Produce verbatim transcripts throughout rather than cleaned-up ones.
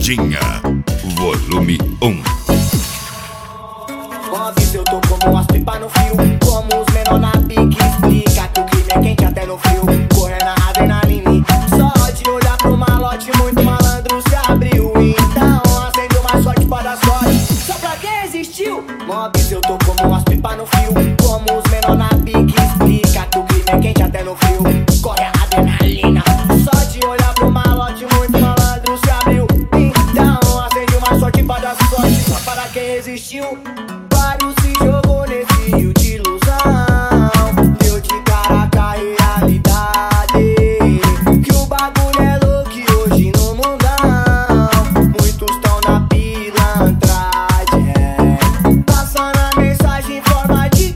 Pegadinha, volume um. Móveis eu tô como as pipas no fio, como os menor na pique. Explica que o crime é quente até no frio, correndo a adrenalina. Só de olhar pro malote, muito malandro se abriu. Então acende uma sorte pra dar sorte, só pra quem existiu. Móveis eu tô como as pipas no fio, como os menor na pique. Explica que o crime é quente até no frio, corre a adrenalina. Só de olhar pro malote, muito malandro se abriu. Então acende uma sorte pra dar sorte, só para quem resistiu. Vários se jogou nesse rio de ilusão, deu de cara com a realidade, que o bagulho é louco e hoje no mundão muitos tão na pilantragem, é, passando a mensagem em forma de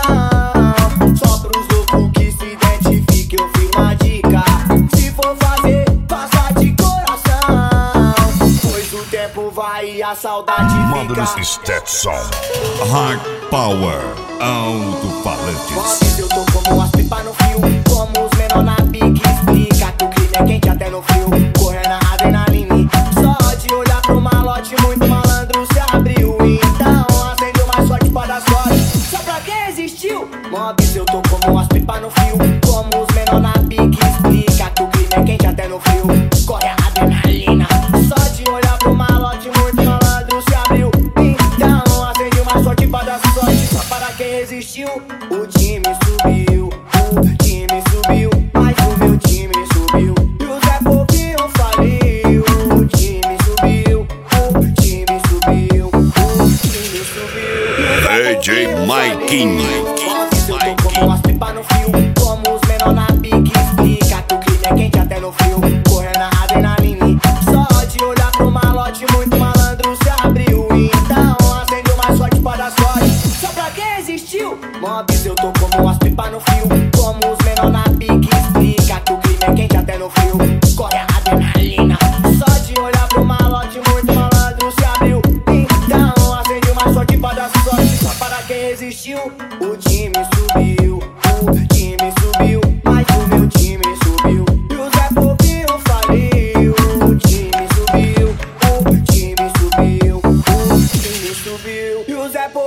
canção. Só pros loucos que se identifiquem eu firmo a dica: se for fazer, faça de coração, pois o tempo vai e a saudade fica. Mother's Stetson, Hard Power, alto-falantes. Móveis eu tô como as pipas no fio, como os menor na pique. Explica que o crime é quente até no frio, correndo a adrenalina. Só de olhar pro malote, muito malandro se abriu. Então acende uma sorte pra dar sorte, só pra quem existiu. Móveis eu tô como as pipas no fio, como os menor na pique. Explica que o crime é quente até no frio, corre a adrenalina. Só de olhar pro malote, muito malandro se abriu. Então acende uma sorte pra dar sorte, só para quem resistiu. O time subiu, o time subiu, mas o meu time subiu e o Zé Povinho faliu. O time subiu, o time subiu, o time subiu e o Zé D J Maikinho. Móveis eu tô como as pipas no fio, como os menor na pique. Explica que o crime é quente até no frio, correndo a adrenalina. Só de olhar pro malote, muito malandro se abriu. Então acende uma sorte pra dar sorte, só pra quem existiu. Móveis eu tô como as pipas no fio, como os menor na pique. Explica que o crime é quente até no frio, corre a adrenalina. Só de olhar pro malote, muito malandro se abriu. Então acende uma sorte pra dar sorte, só para quem resistiu. O time subiu, o time subiu, mas o meu time subiu e o Zé Povinho faliu. O time subiu, o time subiu, o time subiu e o Zé Povinho